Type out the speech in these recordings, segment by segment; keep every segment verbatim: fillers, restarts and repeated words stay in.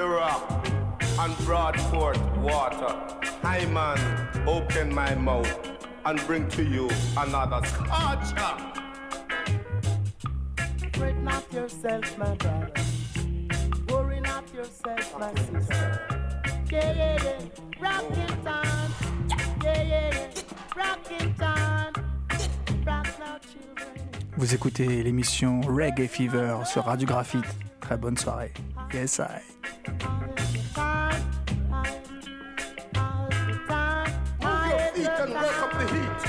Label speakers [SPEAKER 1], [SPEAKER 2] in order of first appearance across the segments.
[SPEAKER 1] the rock and brought forth water. I man, open my mouth and bring to you another scorcher.
[SPEAKER 2] Fret not yourself, my brother. Worry not yourself, my sister. Yeah, yeah, yeah. Rockin' time. Yeah, yeah, yeah. Rockin' time. Rock now, children.
[SPEAKER 3] Vous écoutez l'émission Reggae Fever sur Radio Graphite. Très bonne soirée. Yes, I.
[SPEAKER 1] And work up the heat.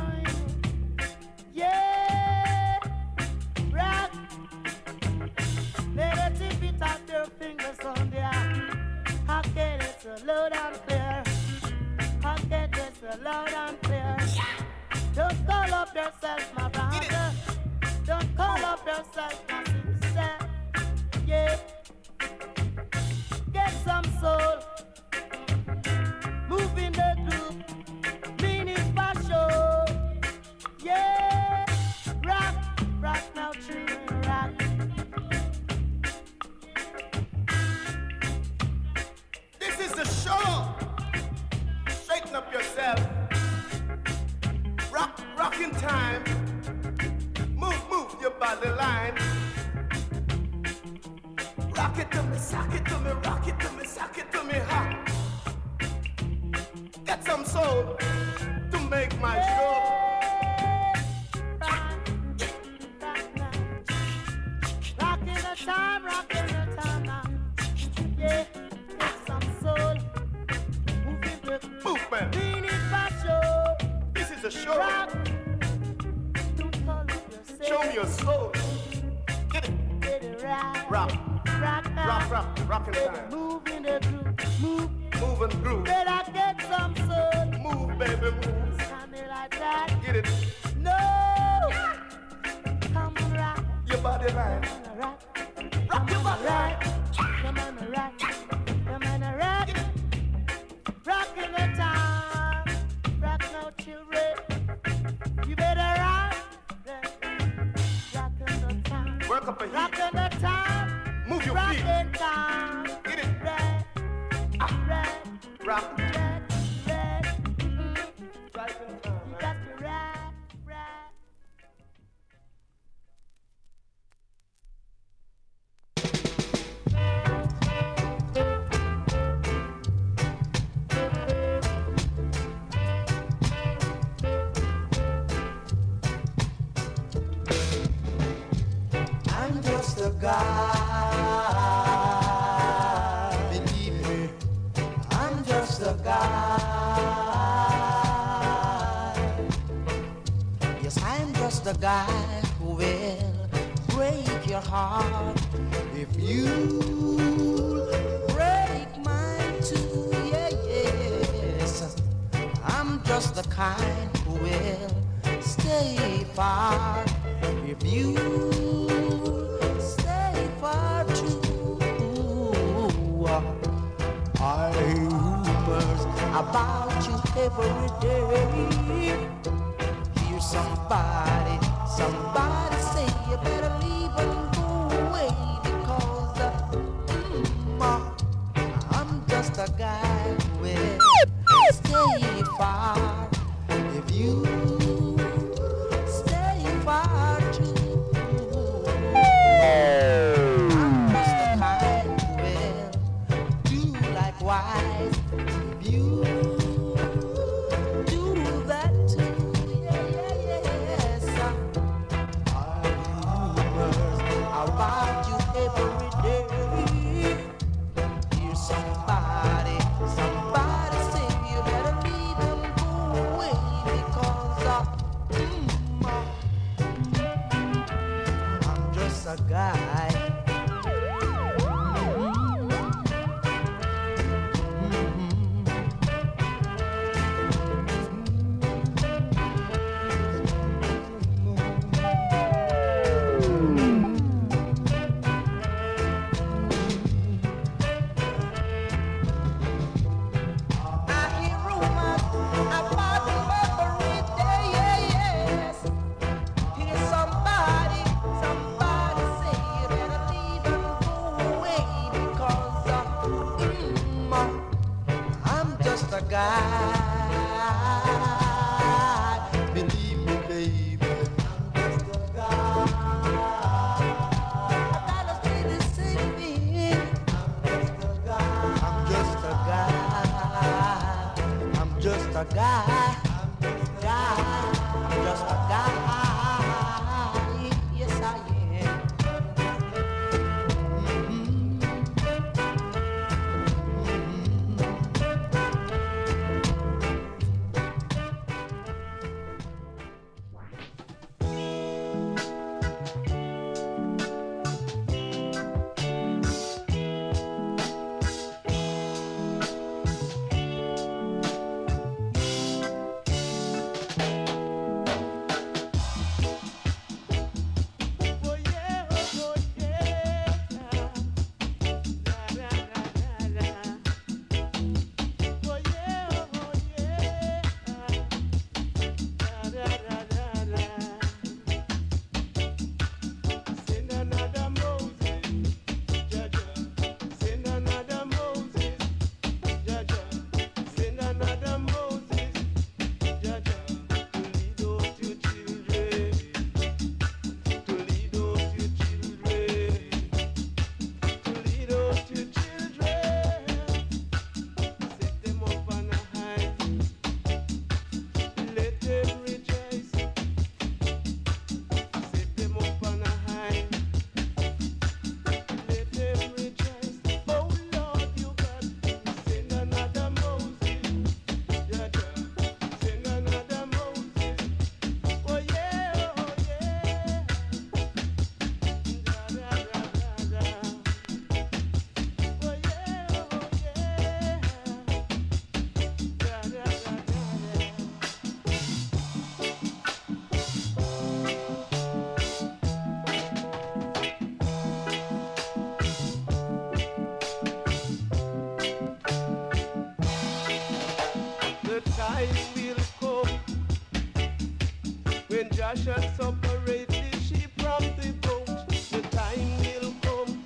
[SPEAKER 2] Yeah, rock. Let it tip it off your fingers on there. How can it so loud and clear? How can it so loud and clear? Don't call up yourself, my brother. Don't call up yourself, my sister. Yeah, get some soul. Move in the group. Show. Yeah, rock, rock now, children, rock.
[SPEAKER 1] This is the show. Straighten up yourself. Rock, rock in time. Move, move your body line. Rock it to me, sock it to me, rock it to me, sock it to me, ha. Get some soul. Make my show.
[SPEAKER 2] Rockin' the time, rockin' the time now. Yeah, get some soul. Moving the
[SPEAKER 1] movement.
[SPEAKER 2] Lean it for show.
[SPEAKER 1] This is a show.
[SPEAKER 2] Rock. Don't call it yourself.
[SPEAKER 1] Show me your soul. Get it.
[SPEAKER 2] Get it right.
[SPEAKER 1] Rock.
[SPEAKER 2] Rock now.
[SPEAKER 1] Rock, rock, rockin' time.
[SPEAKER 2] Move in the groove. Move.
[SPEAKER 1] Move and groove.
[SPEAKER 2] Better get some soul.
[SPEAKER 1] Move, baby, move.
[SPEAKER 2] Like that.
[SPEAKER 1] Get it.
[SPEAKER 2] No. Come on, rock.
[SPEAKER 1] Your body line.
[SPEAKER 2] Rock.
[SPEAKER 1] Rock your body line.
[SPEAKER 2] Come on, rock. Come on, rock. Rock in the time. Rock now, children. You better rock. Rock in the time.
[SPEAKER 1] Work up a heat.
[SPEAKER 2] Rock in the time.
[SPEAKER 1] Move your
[SPEAKER 2] rock
[SPEAKER 1] feet.
[SPEAKER 2] Rock in time.
[SPEAKER 1] Get it.
[SPEAKER 2] Red.
[SPEAKER 1] Ah.
[SPEAKER 2] Red.
[SPEAKER 1] Rock.
[SPEAKER 2] Red. Red.
[SPEAKER 1] Right in time.
[SPEAKER 4] I'm just a guy, believe me, I'm just a guy. Yes, I'm just a guy who will break your heart if you break mine too. Yeah, yes, I'm just the kind who will stay far if you far too. I hear rumors about you every day. Hear somebody, somebody say you better leave and go away because uh, mm, uh, I'm just a guy who will stay far if you stay far too. Wise, if you do that too, yeah, yeah, yes. I hear rumors about you every day. Hear somebody, somebody say you better leave them go away because just a guy. Believe me, baby, I'm just a guy. I gotta say the same thing. I'm just a guy. I'm just a guy. Guy. I'm just a guy. Yes, I am.
[SPEAKER 5] Shall separate the sheep from the goat. The time will come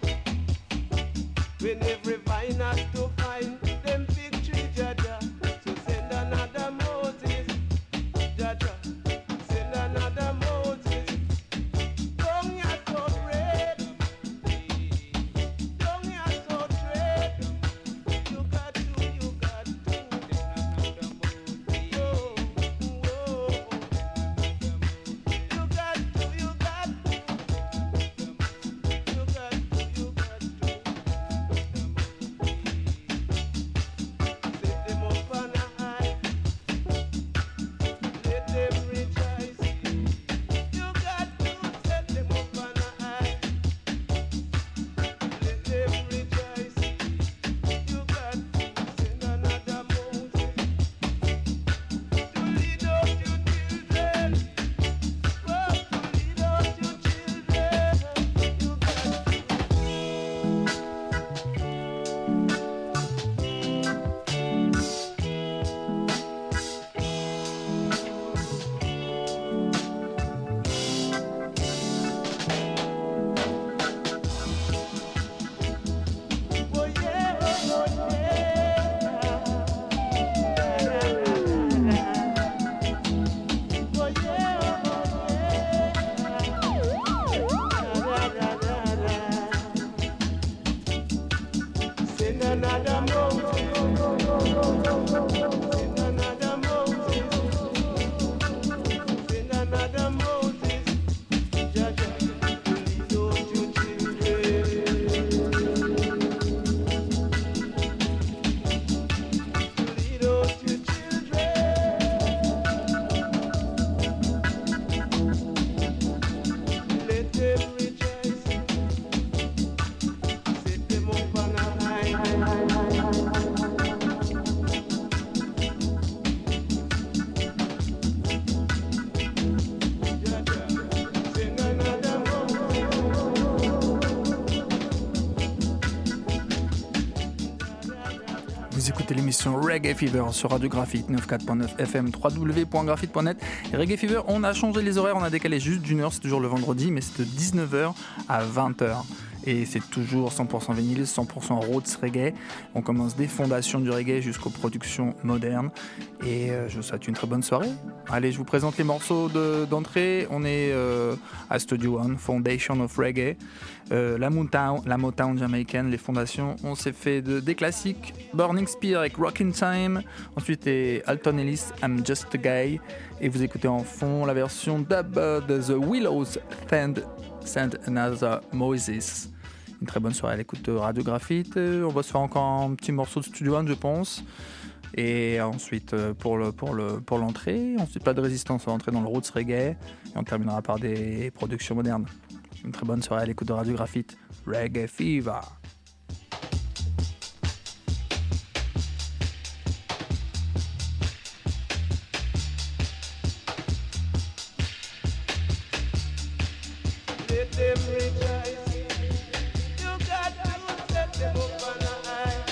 [SPEAKER 5] when every vine has to find them victory, Jaja. So send another Moses, Jaja. Send another Moses. Don't you so red? Don't you so red? You got to, you got to. Oh, oh. You got to, you got
[SPEAKER 3] Vous écoutez l'émission Reggae Fever sur Radio Graphite neuf quatre point neuf F M, w w w point graphite point net. Et Reggae Fever, on a changé les horaires, on a décalé juste d'une heure, c'est toujours le vendredi, mais c'est de dix-neuf heures à vingt heures. Et c'est toujours cent pour cent vinyle, cent pour cent roots reggae. On commence des fondations du reggae jusqu'aux productions modernes. Et euh, je vous souhaite une très bonne soirée. Allez, je vous présente les morceaux de, d'entrée. On est euh, à Studio One, Foundation of Reggae. Euh, la, Motown, la Motown jamaïcaine, les fondations. On s'est fait de, des classiques. Burning Spear avec Rockin' Time. Ensuite, et Alton Ellis, I'm Just a Guy. Et vous écoutez en fond la version dub de The Willows, Send, Send Another Moses. Une très bonne soirée à l'écoute de Radio Graphite. On va se faire encore un petit morceau de Studio One, je pense. Et ensuite, pour, le, pour, le, pour l'entrée, ensuite pas de résistance, on va entrer dans le roots reggae. Et on terminera par des productions modernes. Une très bonne soirée à l'écoute de Radio Graphite. Reggae Fever.
[SPEAKER 5] Let them rejoice. You got to set them up on a high.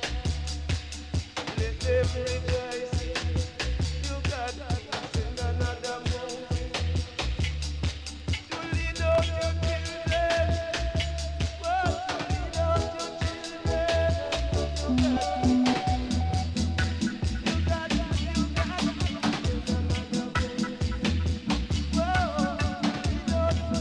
[SPEAKER 5] Let them rejoice. You got to send another move. To lead out your children. Well, to lead out your children. You got to, you got to send another move. Well, lead out your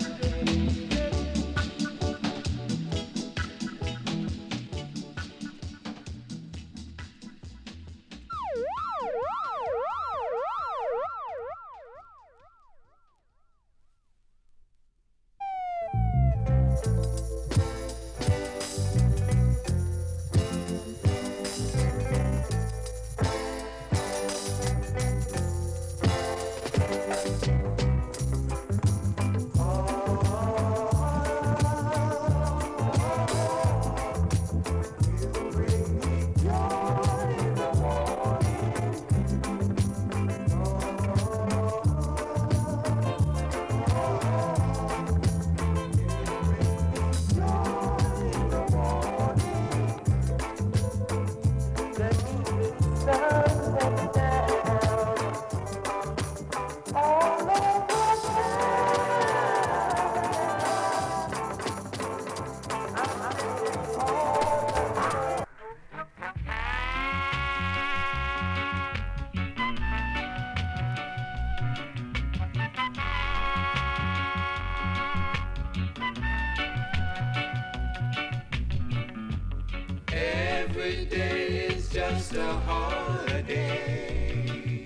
[SPEAKER 5] Every day is just a holiday.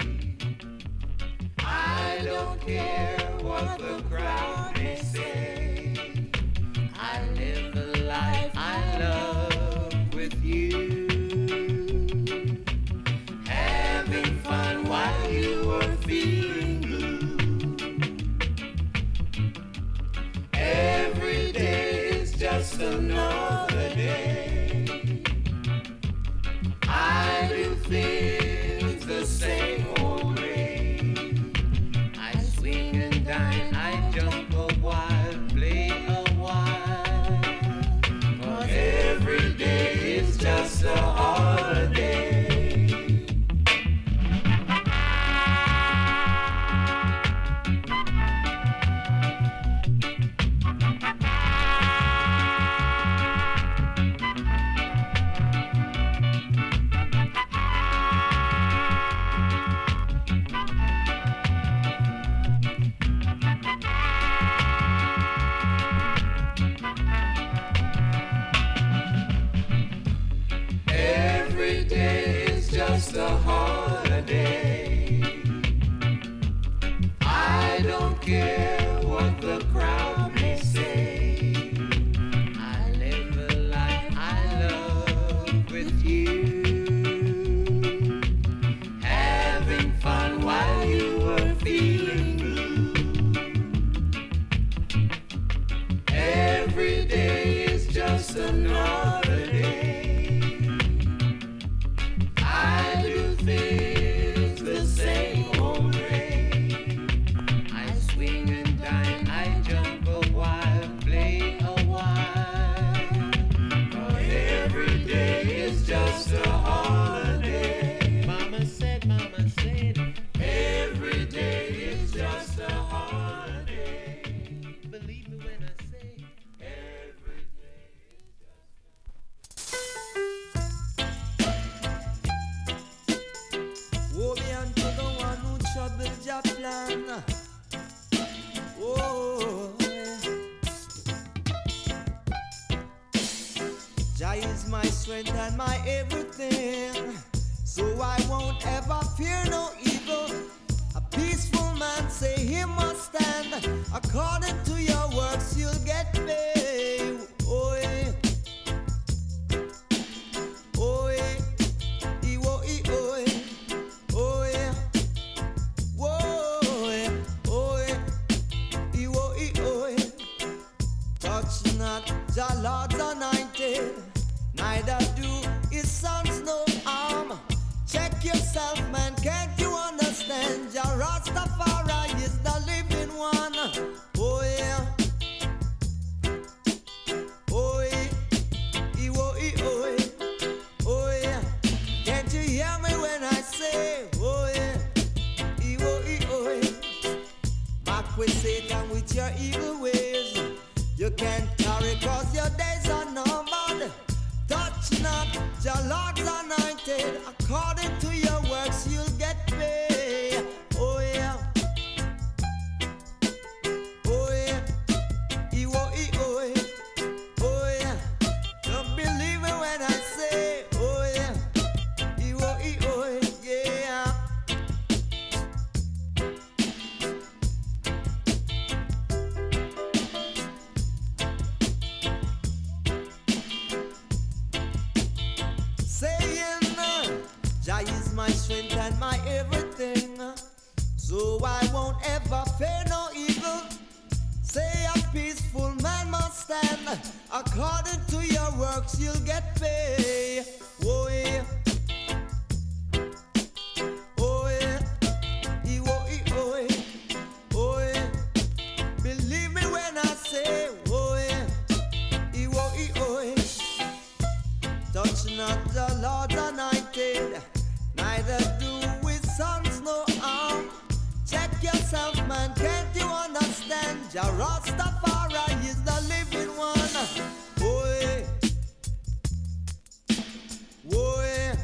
[SPEAKER 5] I don't care what the crowd may say. I live the life I love with you. Having fun while you are feeling blue. Every day is just another day. I do things the same old way. I swing and dine, I jump a while, play a while. But every day is just a holiday.
[SPEAKER 4] will Jah plan. Oh, Jah is my strength and my everything, so I won't ever fear no evil. A peaceful man say he must stand. According to your works you'll get paid. Oh yeah. Oh yeah. E-wo, e-oh, yeah. Oh yeah. Whoa, yeah. Oh yeah. E-wo, e-oh, yeah. Touch not the Lord's anointed, neither do his sons no harm. Check yourself, man, can't you understand? Jah Rastafari is the living one. Oh yeah. Oh yeah. E-wo, e-oh, yeah. Oh yeah. Can't you hear me when I say, oh yeah. E-wo, e-oh, yeah. Back with Satan with your evil ways. You can't carry cause your days are numbered. Touch not your Lord's anointed. According to your works you'll get paid. Oh yeah. Oh yeah. E-wo, e-oh, yeah. Oh yeah. Don't believe me when I say, oh yeah. E-wo, e-oh, yeah. Saying, uh, Jah is my strength and my everything, so I won't ever fear no evil. Say a peaceful man must stand. According to your works you'll get paid. Oh yeah. Oh yeah. E-wo, e-oh, yeah. Oh yeah. Believe me when I say, oh yeah. E-wo, e-oh, yeah. Touch not the Lord's anointed, neither do his sons no harm. Check yourself, man, can't you understand? Jah Rastafari is the living one. Oh yeah. Oh yeah.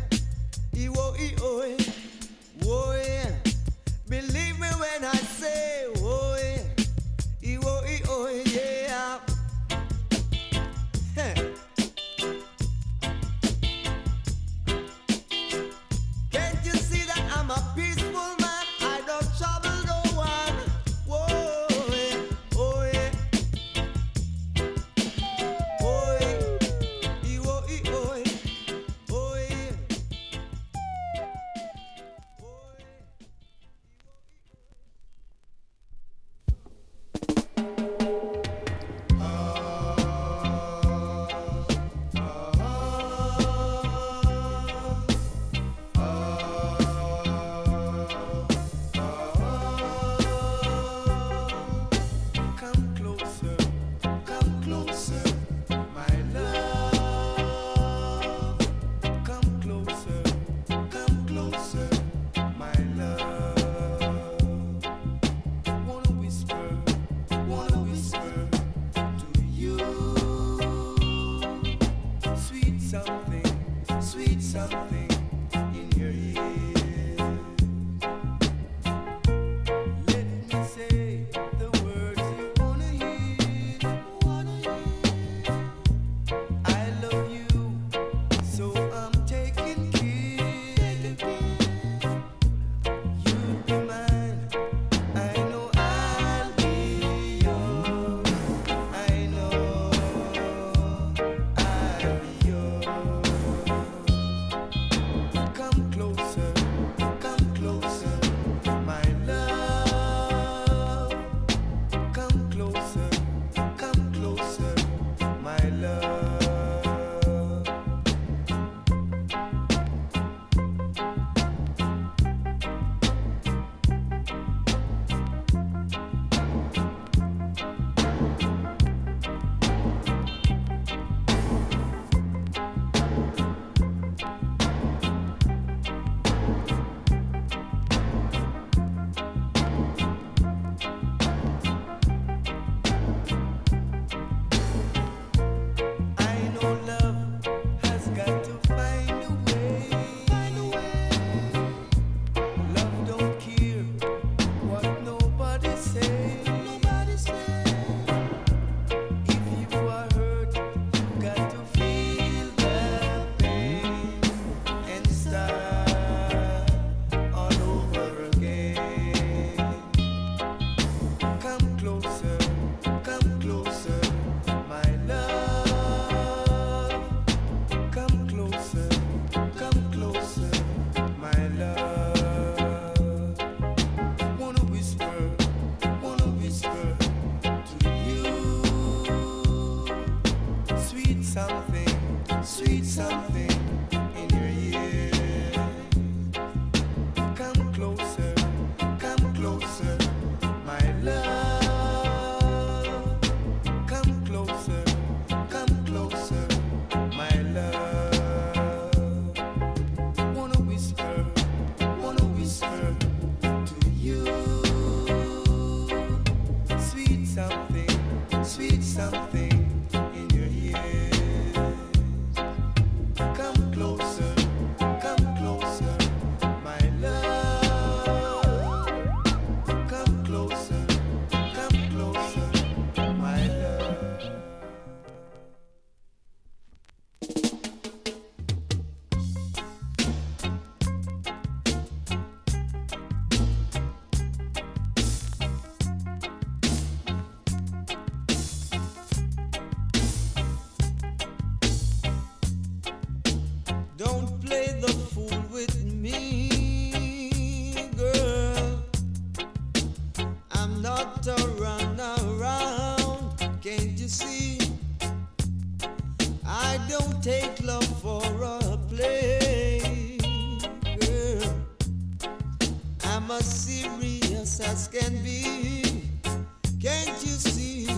[SPEAKER 4] I'm as serious as can be. Can't you see?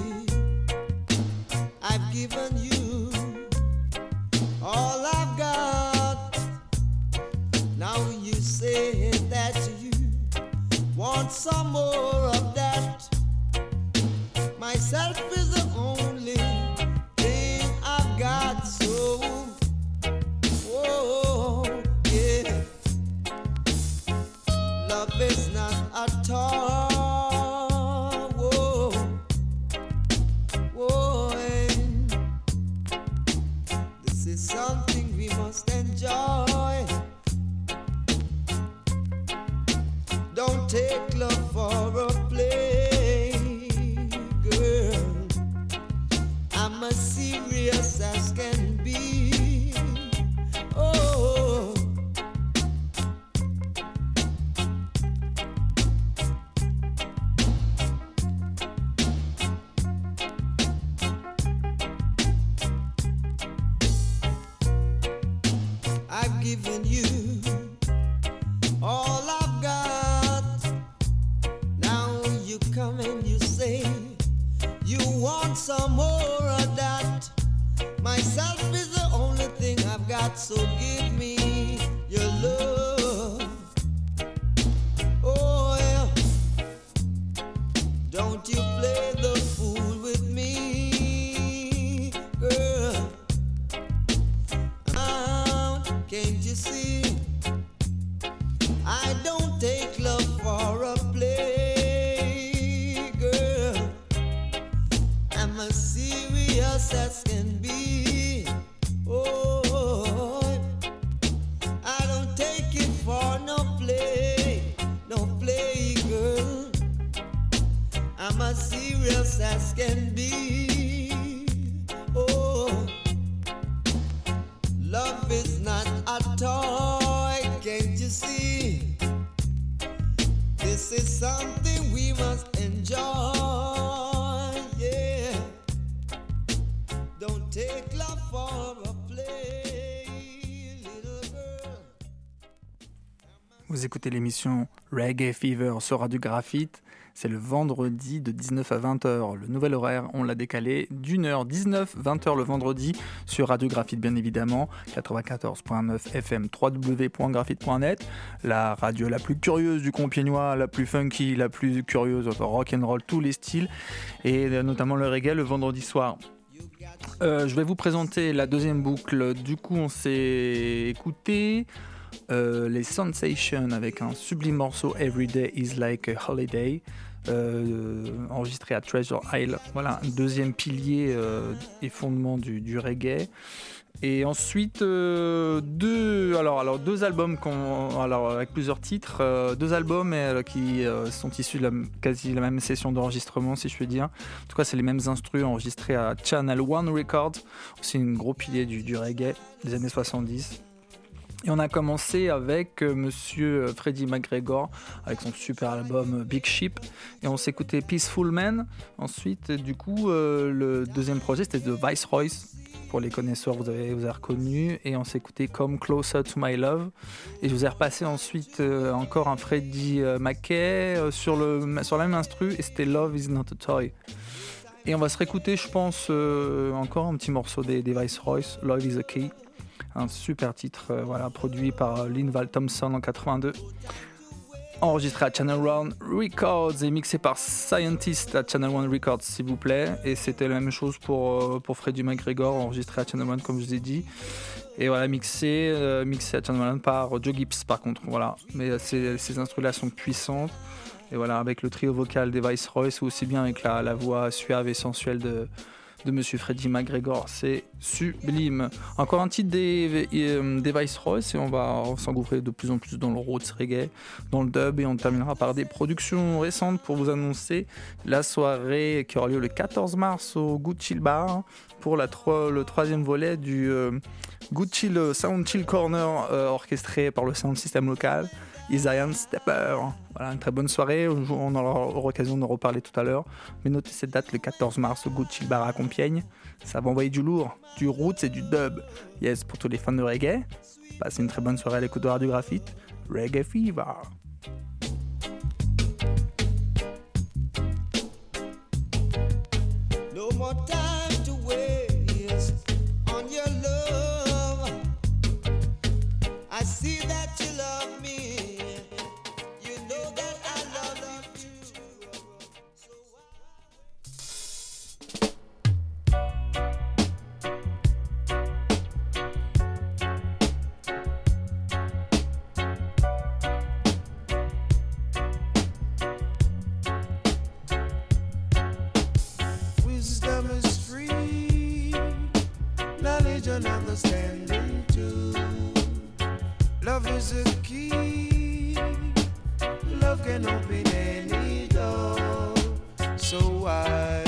[SPEAKER 4] I've given you all I've got. Now you say that you want some more of that. Myself is the only thing I've got, so oh yeah. Love is not a toy. Whoa, whoa, and this is something we must enjoy. Don't take love for a play, girl. I'm as serious as can be. Oh, I've given you all I've got. Now you come and you say you want some more of that. Myself is the only thing I've got, so give me your love. Oh yeah. Don't you play the fool with me, girl. Now, can't you see? I don't take love for a play, girl. I'm as serious as can be. Oh, I don't take it for no play, no play, girl. I'm as serious as can be. Oh, love is not a toy, can't you see? This is something we must enjoy, yeah. Don't take love for a play, little girl.
[SPEAKER 3] Vous écoutez l'émission Reggae Fever sur Radio Graphite. C'est le vendredi de dix-neuf à vingt heures. Le nouvel horaire, on l'a décalé d'une heure, dix-neuf, vingt heures le vendredi sur Radio Graphite, bien évidemment. quatre-vingt-quatorze virgule neuf F M, w w w point graphite point net. La radio la plus curieuse du Compiègnois, la plus funky, la plus curieuse, enfin rock and roll, tous les styles. Et notamment le reggae le vendredi soir. Euh, je vais vous présenter la deuxième boucle. Du coup, on s'est écouté euh, les Sensations avec un sublime morceau Every Day is Like a Holiday. Euh, enregistré à Treasure Isle, voilà, un deuxième pilier euh, et fondement du, du reggae. Et ensuite euh, deux, alors, alors deux albums qu'on, alors avec plusieurs titres, euh, deux albums euh, qui euh, sont issus de la, quasi la même session d'enregistrement, si je puis dire. En tout cas, c'est les mêmes instrus enregistrés à Channel One Records, aussi un gros pilier du, du reggae des années soixante-dix. Et on a commencé avec euh, Monsieur Freddie McGregor avec son super album Big Ship, et on s'est écouté Peaceful Man. Ensuite, du coup, euh, le deuxième projet c'était The Viceroys. Pour les connaisseurs, vous avez, vous avez reconnu. Et on s'est écouté Come Closer to My Love. Et je vous ai repassé ensuite euh, encore un Freddie euh, Mackay euh, sur, le, sur la même instru, et c'était Love is Not a Toy. Et on va se réécouter, je pense, euh, encore un petit morceau des, des Viceroys, Love is a Key. Un super titre, euh, voilà, produit par euh, Linval Thompson en quatre-vingt-deux. Enregistré à Channel One Records et mixé par Scientist à Channel One Records, s'il vous plaît. Et c'était la même chose pour, pour Freddie McGregor, enregistré à Channel One, comme je vous ai dit. Et voilà, mixé, euh, mixé à Channel One par Joe Gibbs, par contre. Voilà. Mais ces, ces instruments-là sont puissantes. Et voilà, avec le trio vocal des Viceroys, ou aussi bien avec la, la voix suave et sensuelle de, de Monsieur Freddie McGregor, c'est sublime. Encore un titre des, des Viceroys, et on va s'engouffrer de plus en plus dans le roots reggae, dans le dub, et on terminera par des productions récentes pour vous annoncer la soirée qui aura lieu le quatorze mars au Good Chill Bar pour la tro- le troisième volet du euh, Good Chill Sound Chill Corner euh, orchestré par le sound system local Isaiah Stepper. Voilà, une très bonne soirée. On aura l'occasion d'en reparler tout à l'heure. Mais notez cette date, le quatorze mars, au Good Chill Bar à Compiègne. Ça va envoyer du lourd, du roots et du dub. Yes, pour tous les fans de reggae. Passez une très bonne soirée à l'écoute de Radio Graphite. Reggae Fever.
[SPEAKER 4] more time to waste on your love. I see that you love me. You know that I love you too. So wisdom is free, knowledge and understanding too. Love is a key, love can open any door. So why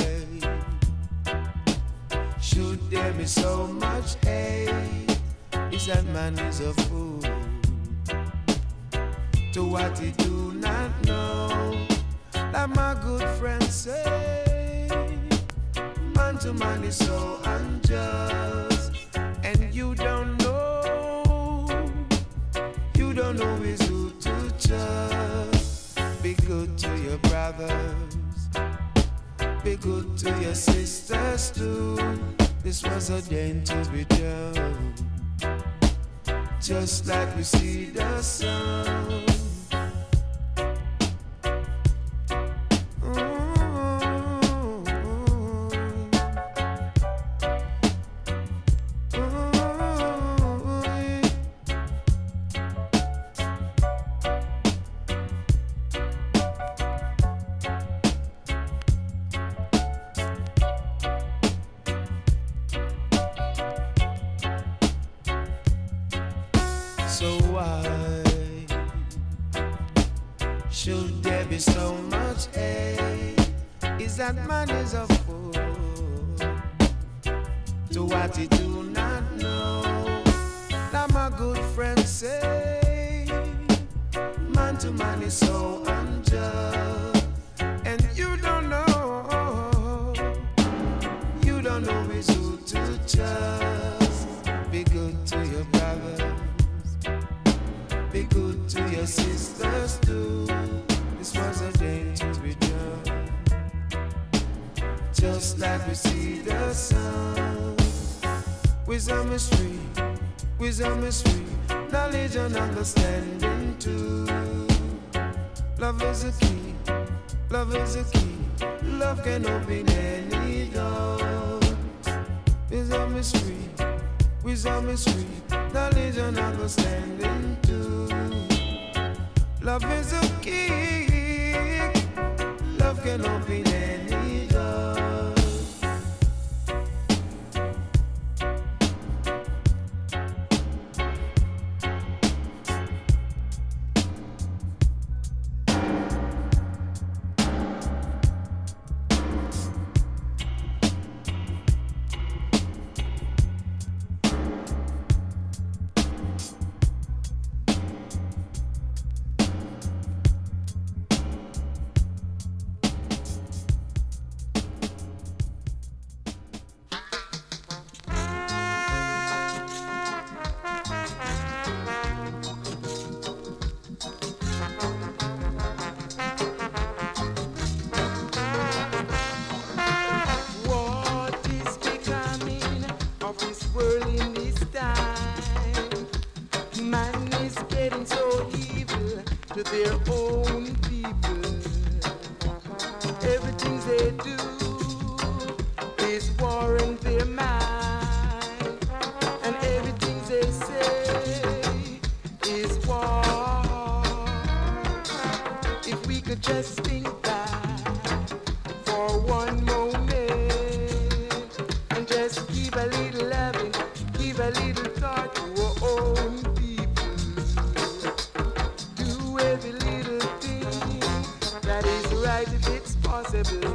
[SPEAKER 4] should there be so much hate? Is that man is a fool to what he do not know? Like my good friend say, man to man is so unjust, and you don't know, you don't know is who to trust. Be good to your brothers, be good to your sisters too. This was ordained to be done, just like we see the sun. So why should there be so much hate? Is that man is a fool to what he do not know? Now my good friend say, man to man is so unjust, and you don't know, you don't know is who to trust. Be good to your brother, be good to your sisters too. This was a day to be done, just like we see the sun. Wisdom is free, wisdom is free, knowledge and understanding too. Love is a key, love is a key, love can open any door. Wisdom is free, wisdom is free, knowledge and understanding too. Love is a key, love can open any door. Their own people. Everything they do is warring their mind, and everything they say is war. If we could just think back for one moment and just give a little loving, give a little thought to our own people. Do every little thing that is right if it's possible.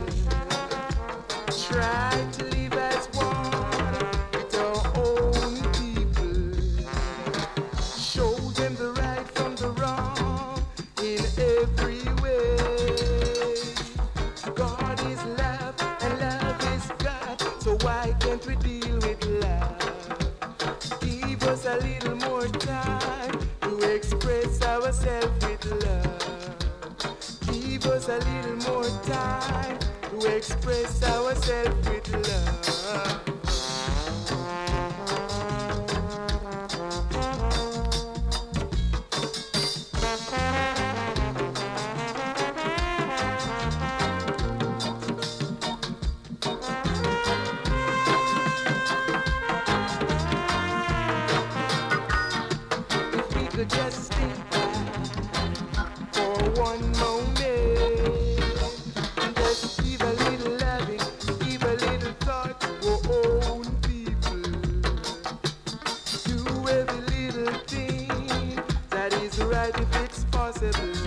[SPEAKER 4] Try to live as one with our own people. Show them the right from the wrong in every way. God is love and love is God, so why can't we deal with love? Give us a little more time to express ourselves with love. Give us a little more time to
[SPEAKER 5] to express ourselves with love. Just think back for one moment and just give a little loving, give a little thought to our own people. Do every little thing that is right if it's possible.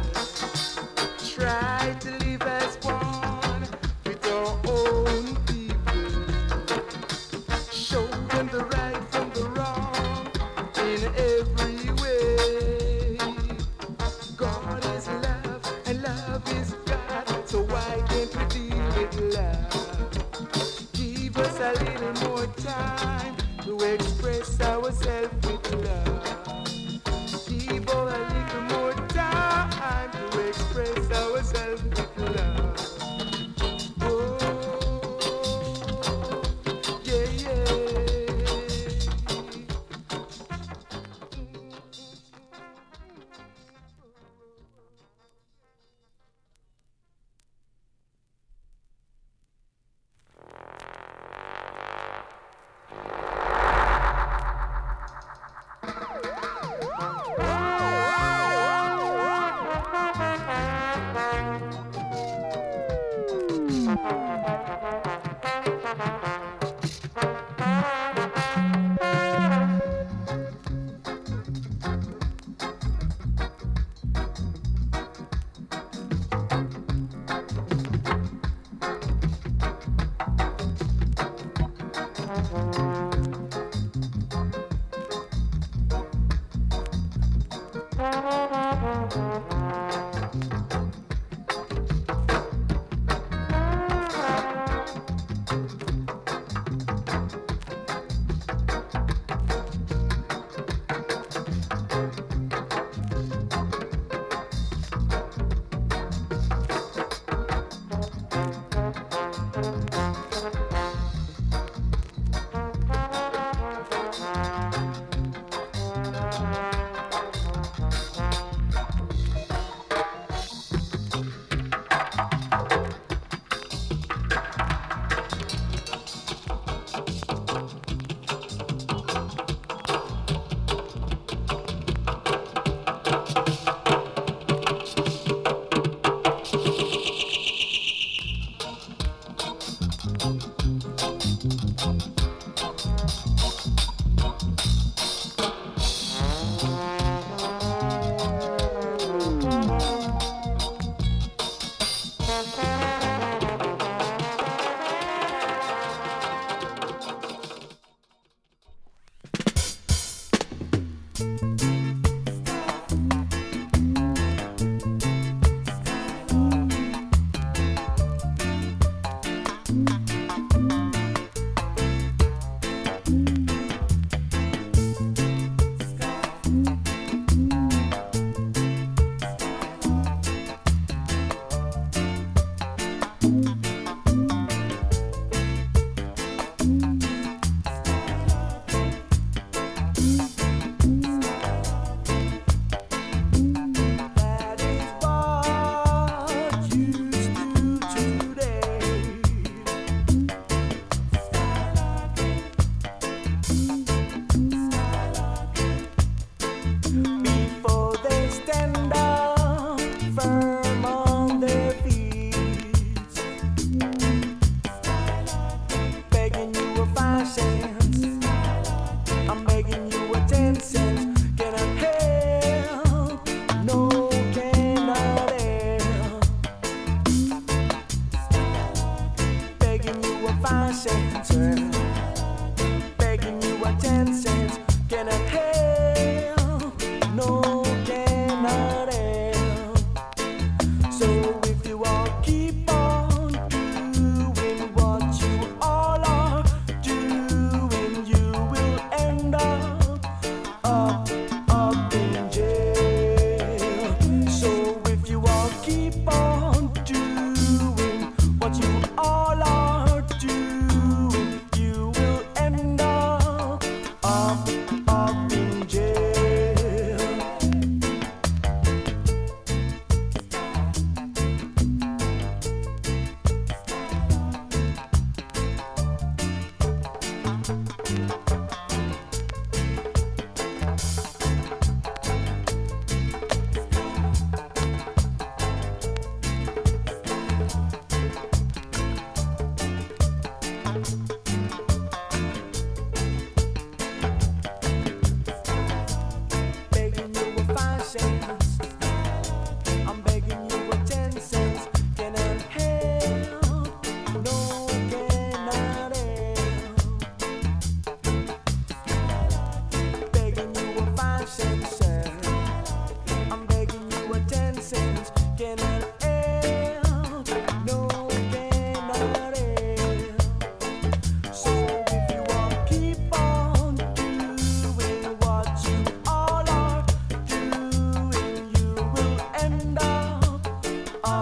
[SPEAKER 5] Try to live as one with our own people. Show them the right from the wrong in every a little more time to express ourselves with love. Give us a little more time to express ourselves with love. Oh, yeah, yeah.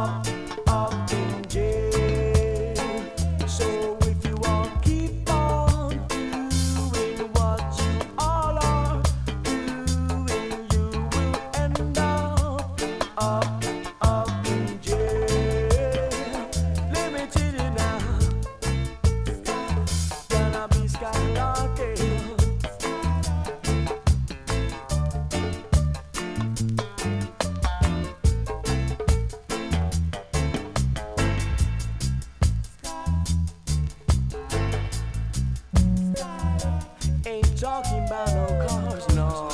[SPEAKER 4] up, up in jail. So if you want keep on doing what you all are doing, you will end up up, up in jail. Limited enough, gonna be skylarking. Ain't talking about no cars, no.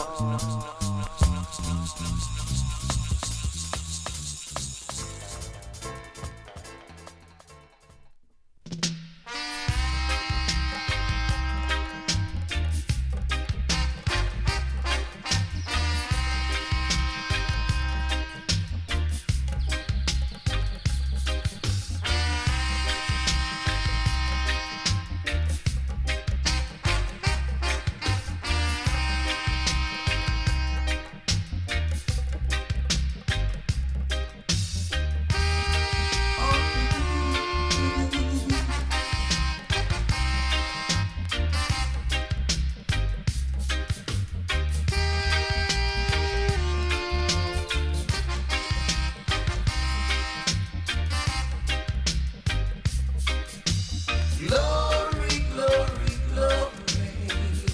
[SPEAKER 4] Glory, glory, glory.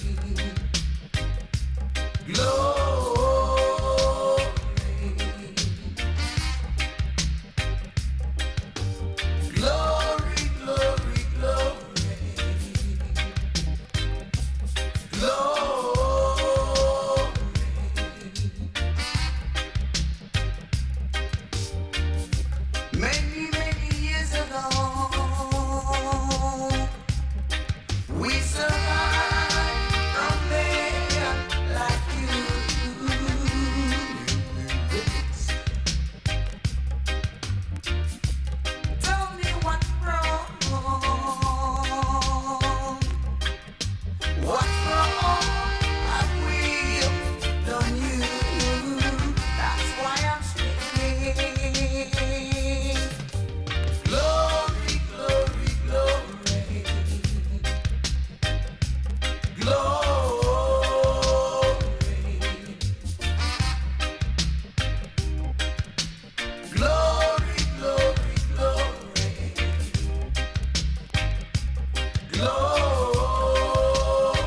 [SPEAKER 4] Glory. Glory, glory, glory. Glory. Many, many years ago, we survived from there like you. Tell me what's wrong. What's wrong have we done you? That's why I'm singing. Glory, glory, glory. Glory. Glory, glory, glory. Glory.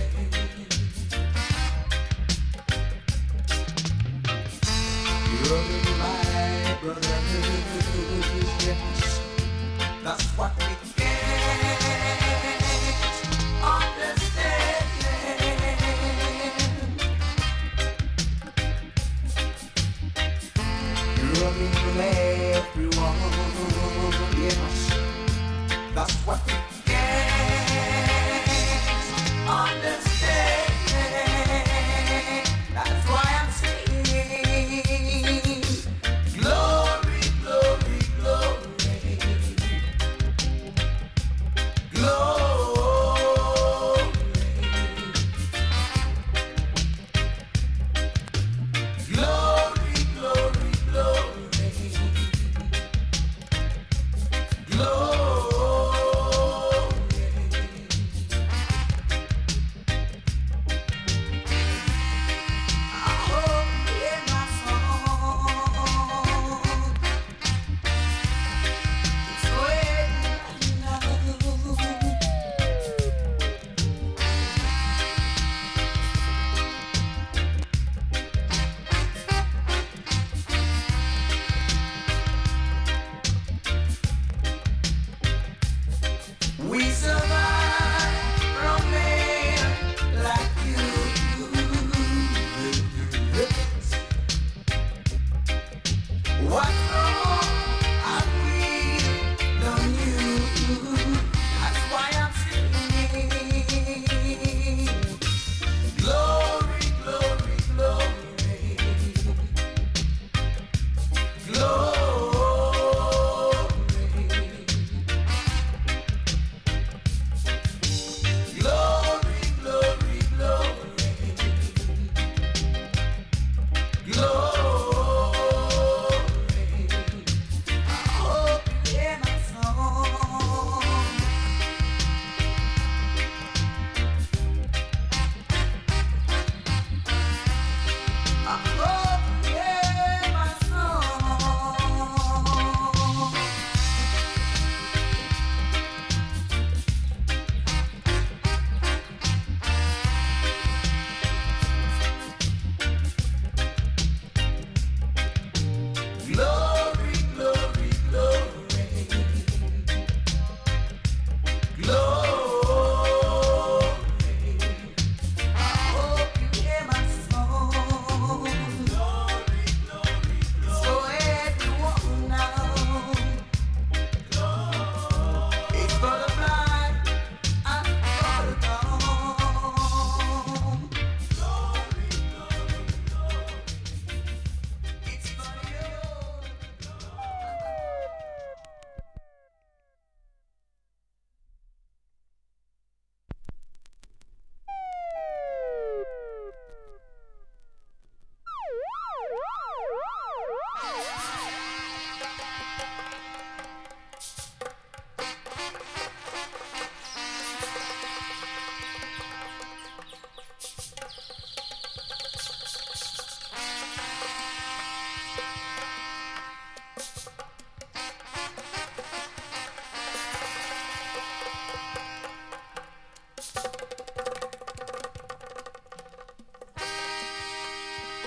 [SPEAKER 4] Running my brothers, yes, that's what we can't understand. Running from everyone, yes, that's what we can't understand. That's why I'm singing. Glory, glory, glory. Glory. Glory, glory, glory. Glory.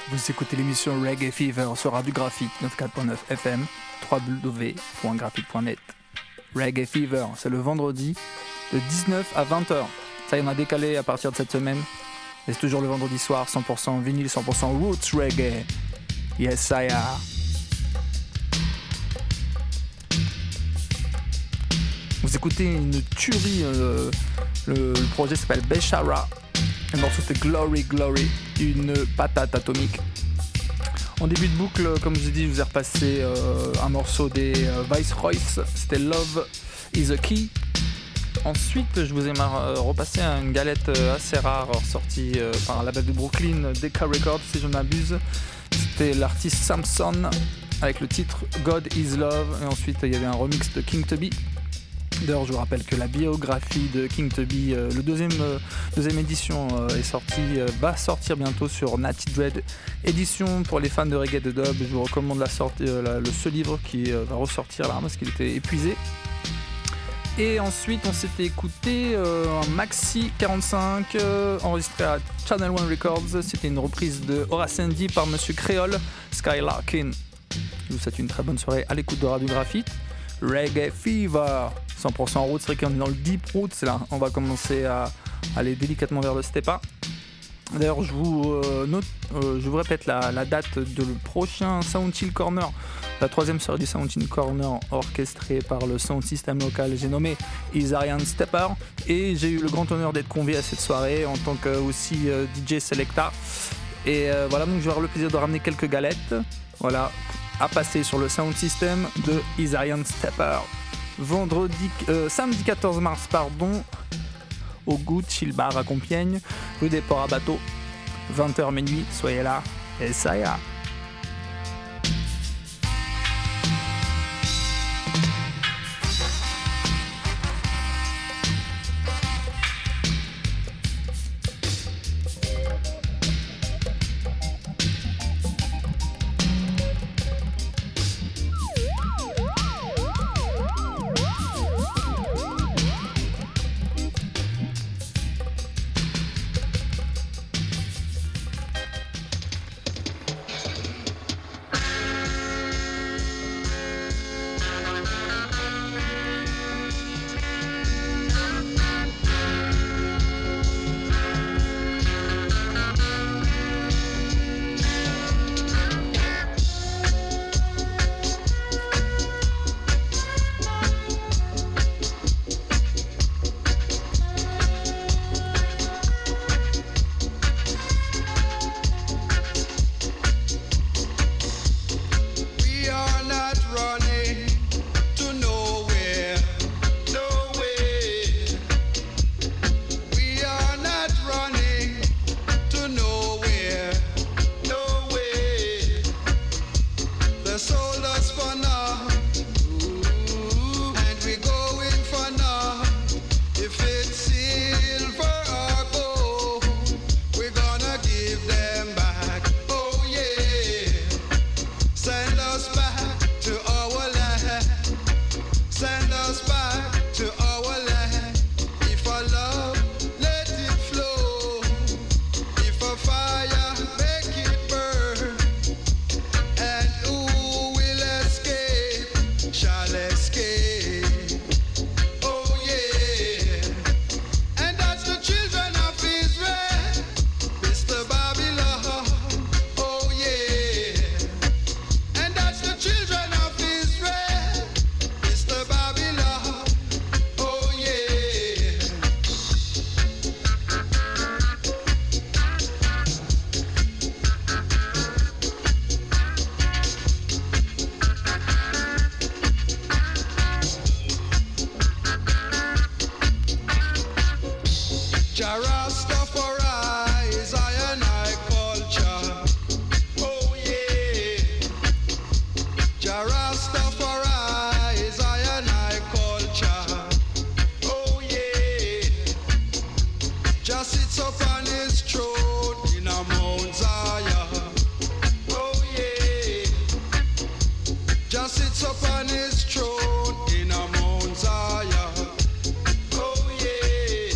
[SPEAKER 3] Vous écoutez l'émission Reggae Fever sur Radio Graphite quatre-vingt-quatre point neuf F M, w w w point graphite point net. Reggae Fever, c'est le vendredi de dix-neuf à vingt heures. Ça y en a décalé à partir de cette semaine. Et c'est toujours le vendredi soir, cent pour cent vinyle, cent pour cent roots reggae. Yes, I am. Vous écoutez une tuerie, euh, le, le projet s'appelle Beshara. Le morceau c'est Glory Glory, une patate atomique. En début de boucle, comme je vous ai dit, je vous ai repassé euh, un morceau des euh, Viceroys, c'était Love is a Key. Ensuite, je vous ai mar- euh, repassé une galette euh, assez rare, sortie euh, par un label de Brooklyn, Decca Records si je ne m'abuse. C'était l'artiste Samson avec le titre God is Love. Et ensuite, il y avait un remix de King Tubby. D'ailleurs, je vous rappelle que la biographie de King Tubby, euh, le deuxième, euh, deuxième édition euh, est sortie, euh, va sortir bientôt sur Natty Dread édition pour les fans de reggae de dub. Je vous recommande la sortie, euh, la, le, ce livre qui euh, va ressortir là parce qu'il était épuisé. Et ensuite, on s'était écouté euh, un Maxi quarante-cinq euh, enregistré à Channel One Records. C'était une reprise de Horace Andy par Monsieur Créole, Skylarkin. Je vous souhaite une très bonne soirée à l'écoute de Radio Graphite. Reggae Fever, cent pour cent roots, c'est vrai qu'on est dans le deep roots là. On va commencer à aller délicatement vers le stepa. D'ailleurs, je vous, euh, note, euh, je vous répète la, la date de le prochain Sound Chill Corner, la troisième série du Sound Chill Corner orchestrée par le sound system local. J'ai nommé Isarian Stepper et j'ai eu le grand honneur d'être convié à cette soirée en tant que aussi euh, D J Selecta. Et euh, voilà, donc je vais avoir le plaisir de ramener quelques galettes. Voilà. À passer sur le sound system de Isarian Stepper. Vendredi, euh, samedi quatorze mars, pardon, au Good Chill Bar à Compiègne, rue des Ports à Bateau, vingt heures minuit, soyez là, et ça y est.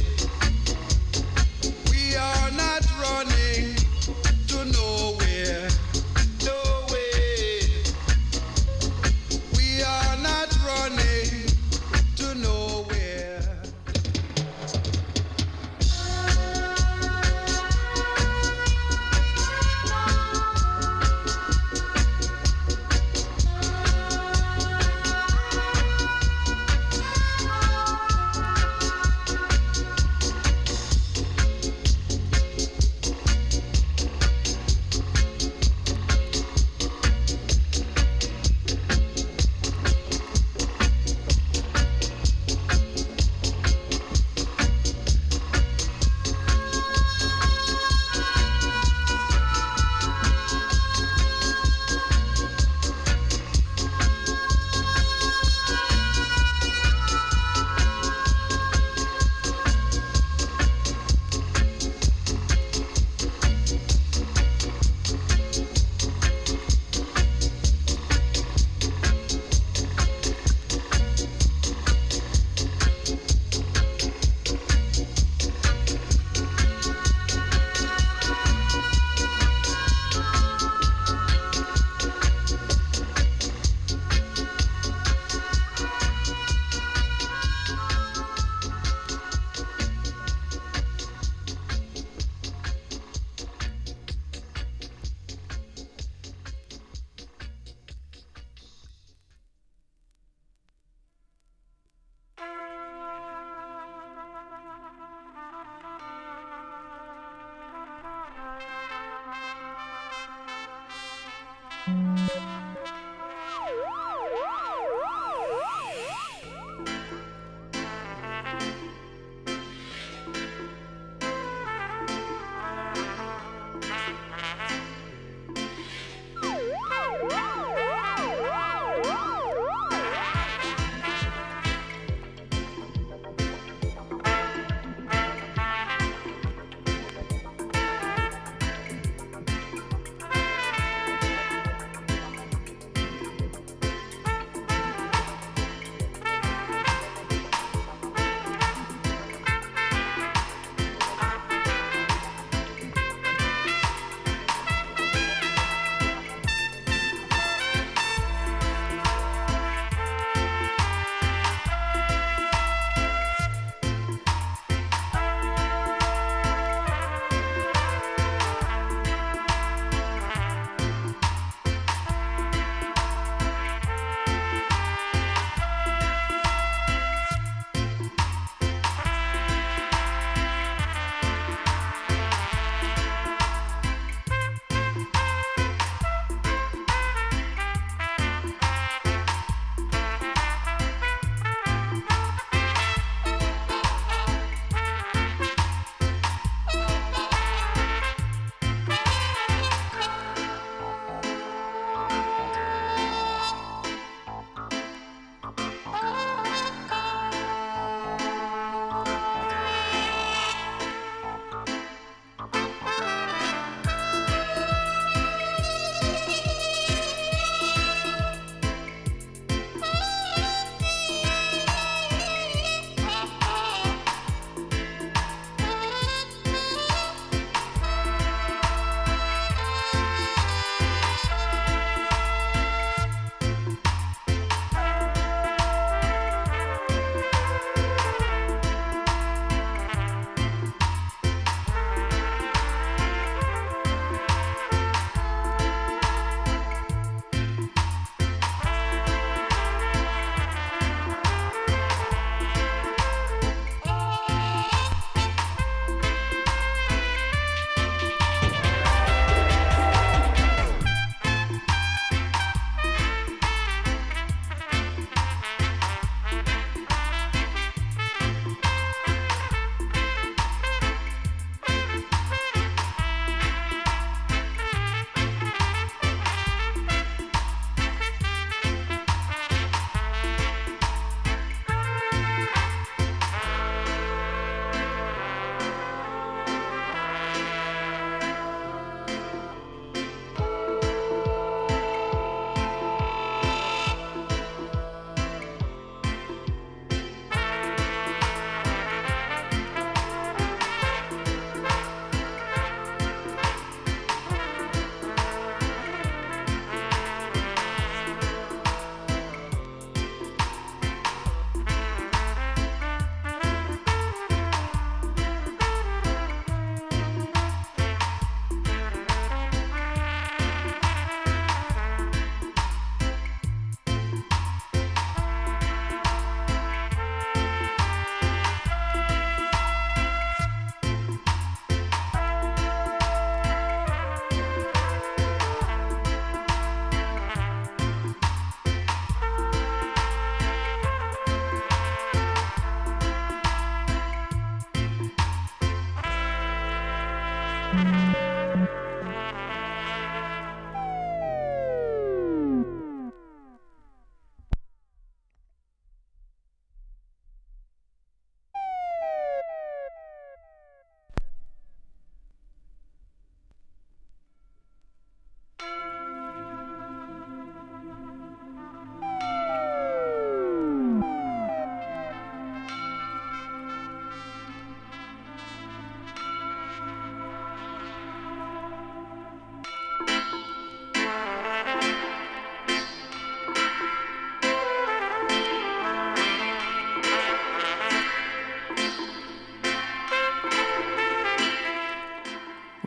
[SPEAKER 6] Nowhere.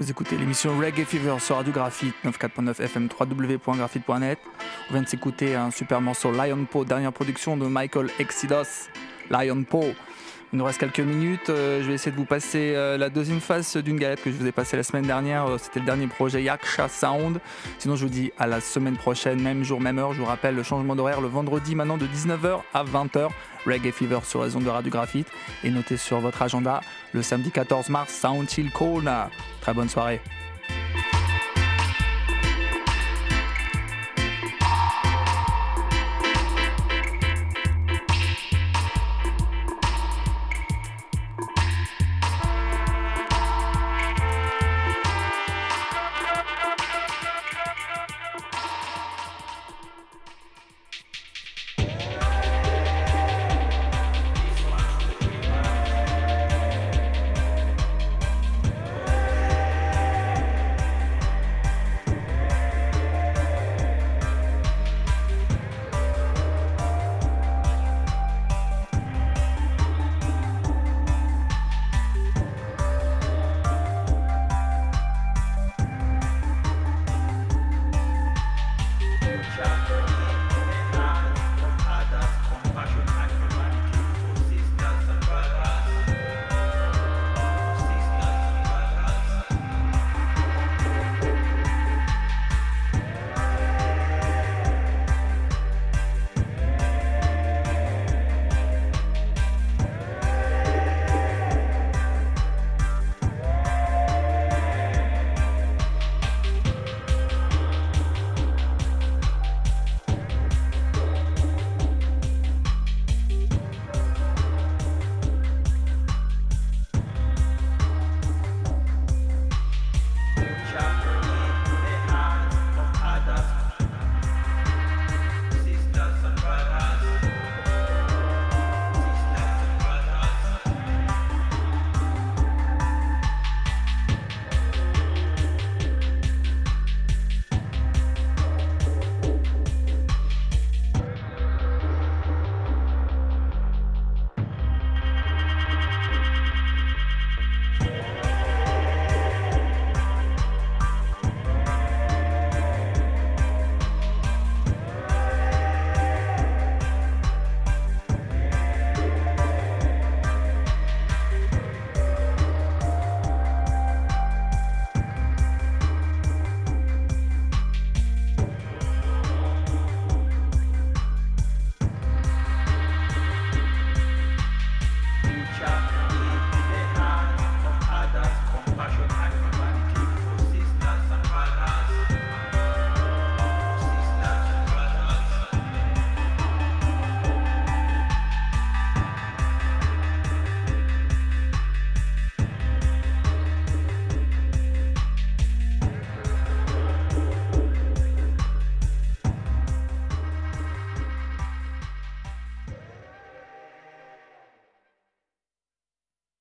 [SPEAKER 3] Vous écoutez l'émission Reggae Fever sur Radio Graphite, quatre-vingt-quatre point neuf F M, w w w point graphite point net. On vient de s'écouter un super morceau, Lion Paw, dernière production de Michael Exodus, Lion Paw. Il nous reste quelques minutes, euh, je vais essayer de vous passer euh, la deuxième phase d'une galette que je vous ai passée la semaine dernière. Euh, c'était le dernier projet Yaksha Sound. Sinon je vous dis à la semaine prochaine, même jour, même heure. Je vous rappelle le changement d'horaire le vendredi maintenant de dix-neuf heures à vingt heures. Reggae Fever sur les ondes de Radio Graphite. Et notez sur votre agenda le samedi quatorze mars, Sound Chill Corner. Très bonne soirée.